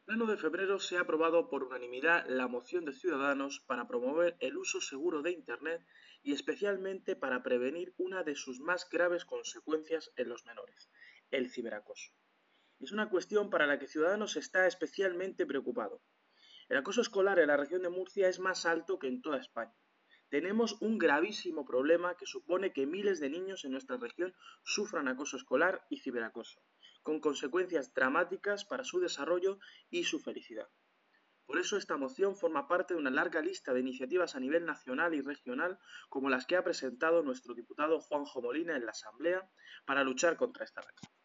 El 1 de febrero se ha aprobado por unanimidad la moción de Ciudadanos para promover el uso seguro de Internet y especialmente para prevenir una de sus más graves consecuencias en los menores, el ciberacoso. Es una cuestión para la que Ciudadanos está especialmente preocupado. El acoso escolar en la región de Murcia es más alto que en toda España. Tenemos un gravísimo problema que supone que miles de niños en nuestra región sufran acoso escolar y ciberacoso, con consecuencias dramáticas para su desarrollo y su felicidad. Por eso esta moción forma parte de una larga lista de iniciativas a nivel nacional y regional, como las que ha presentado nuestro diputado Juanjo Molina en la Asamblea, para luchar contra esta red.